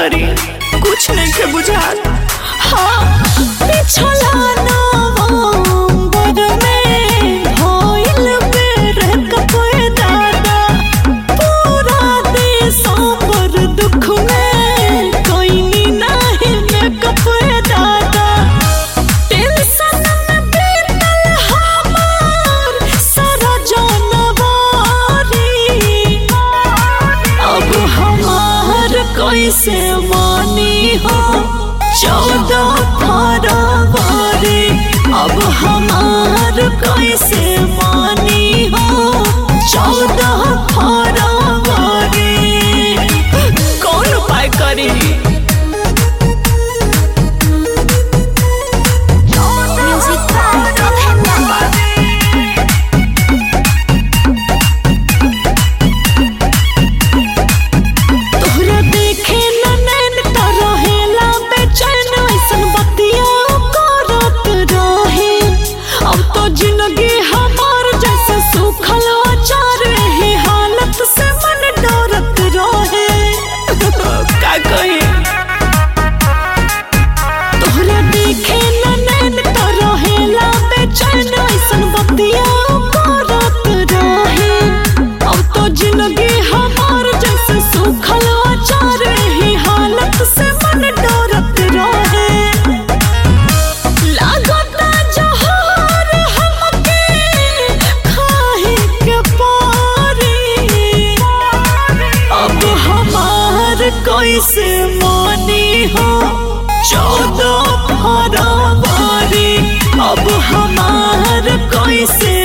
करी कुछ नहीं के बुझात। हाँ पिछला नवंबर में भइल बेरे कपे दादा, पूरा दिसंबर दुख में कोई नाही में कपे दादा। टेंशन में बीतल हमार सारा जनवरी, अब हमार कैसे मानी हो 14 फरवरी, अब हमार कैसे मानी हो 14 फरवरी। कौन उपाय करी? कैसे मानी हो 14 फरवरी, अब हमार कैसे